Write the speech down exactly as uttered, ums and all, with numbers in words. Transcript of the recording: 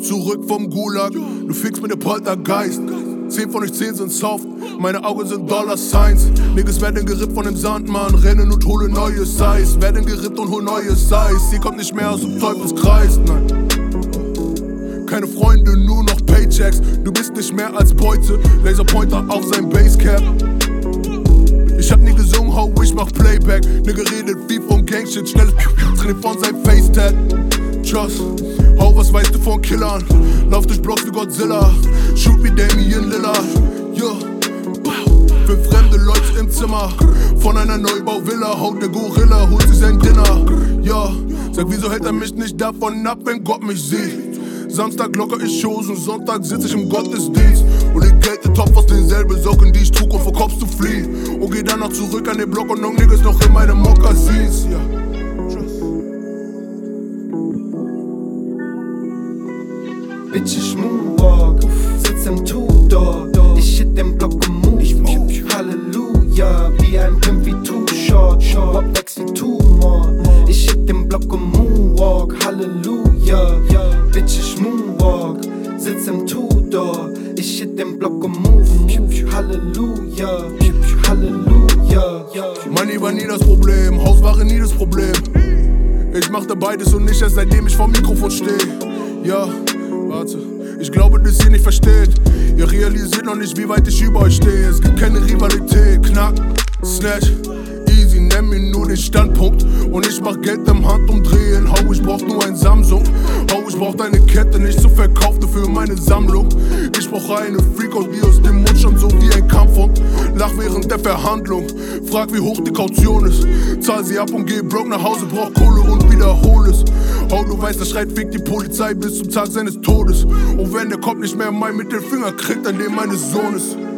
zurück vom Gulag. Du fickst mit dem Poltergeist. Zehn von euch zehn sind soft, meine Augen sind Dollar Signs. Niggas werden gerippt von dem Sandmann, rennen und holen neue Size. Werden gerippt und holen neue Size. Sie kommt nicht mehr aus dem Teufelskreis, nein. Keine Freunde, nur noch Paychecks. Du bist nicht mehr als Beute. Laserpointer auf sein Basecap. Ich hab nie gesungen, ho, ich mach Playback. Nigga redet viel von Gangshit, schnelles Trainiert von sein Face-Tat. Trust, ho, was weißt du von Killern? Lauf durch Blocks wie Godzilla, shoot wie Damian Lillard. Yeah, für fremde Leute im Zimmer, von einer Neubauvilla haut der Gorilla, holt sich sein Dinner. Ja, yeah. Sag, wieso hält er mich nicht davon ab, wenn Gott mich sieht? Samstag locker ich Chosen, Sonntag sitz ich im Gottesdienst und leg Geld den Topf aus denselben Socken, die ich trug, um vor Kopf zu fliehen. Und geh danach zurück an den Block und noch Niggas noch in meine Mokassins. Ja. Bitches Moonwalk, sitz im Tudor. Ich hit den Block und move. Halleluja, wie ein Pimp wie Too Short. Wap wächst wie Tumor. Ich hit den Block und Moonwalk. Halleluja, Bitches Moonwalk, sitz im Tudor. Ich hit den Block und move. Halleluja, Halleluja. Money war nie das Problem, Haus war nie das Problem. Ich machte beides und nicht erst seitdem ich vorm Mikrofon steh. Ja, warte, ich glaube, dass ihr nicht versteht. Ihr realisiert noch nicht, wie weit ich über euch stehe. Es gibt keine Rivalität, Knack, Snatch, easy, nenn mir nur den Standpunkt. Und ich mach Geld im Handumdrehen, hau, ich brauch nur ein Samsung. Hau, ich brauch deine Kette nicht zu verkaufen für meine Sammlung. Ich brauch eine Freakout, wie aus dem Mund schon so wie ein Kampfhund. Lach während der Verhandlung, frag wie hoch die Kaution ist. Zahl sie ab und geh broke nach Hause, brauch Kohle und wiederhol es. Oh, du weißt, das schreit fick die Polizei bis zum Tag seines Todes. Und wenn der Kopf nicht mehr mein Mittelfinger kriegt, an dem meines Sohnes.